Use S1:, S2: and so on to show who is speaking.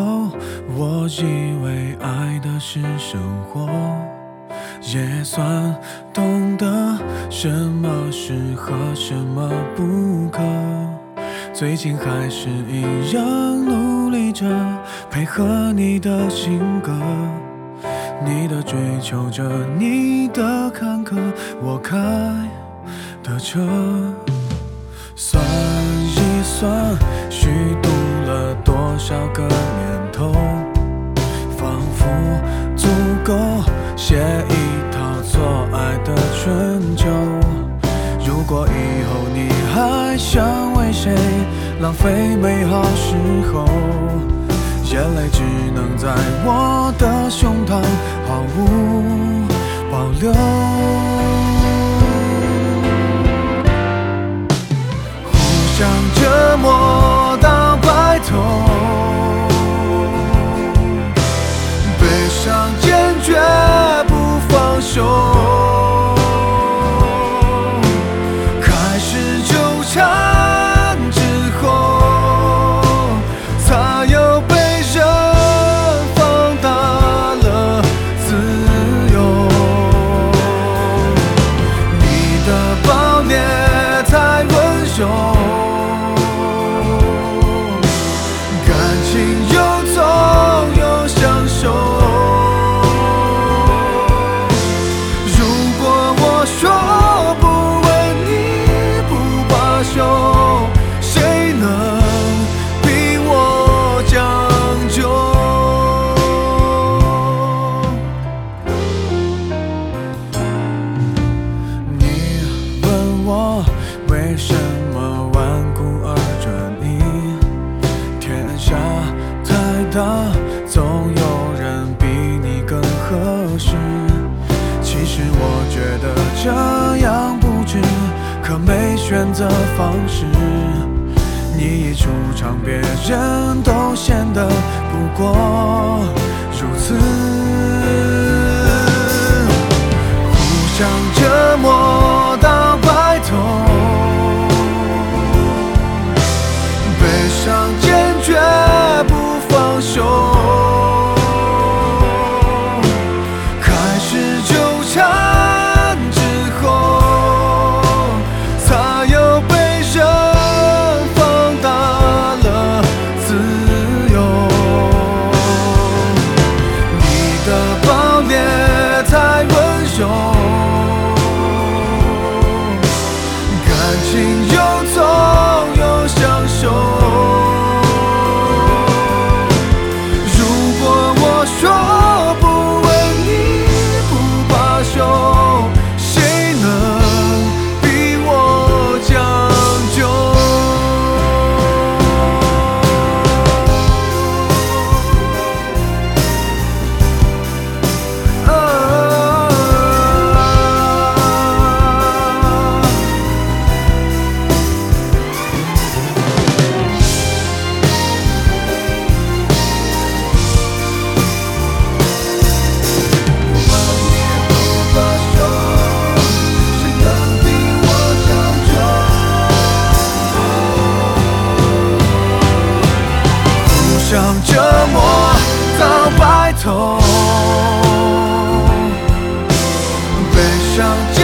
S1: 我以为爱的是生活，也算懂得什么适合，什么不可。最近还是一样努力着配合你的性格，你的追求着，你的坎坷，我开的车。算一算，虚度了多少个年头，仿佛足够写一套错爱的春秋。如果以后你还想为谁浪费美好时候，眼泪只能在我的胸膛毫无保留。互相折磨到白头，悲伤坚决不放手，开始纠缠之后，才有被人放大了自由。你的暴烈太温柔，为什么顽固而专一？天下太大，总有人比你更合适。其实我觉得这样不值，可没选择方式。你一出场，别人都显得不过如此。互相折磨到白头，悲伤坚决不放手，开始纠缠之后，才有被人放大了自由。你的暴烈太温柔，感情又痛又享受。互相折磨到白头，悲伤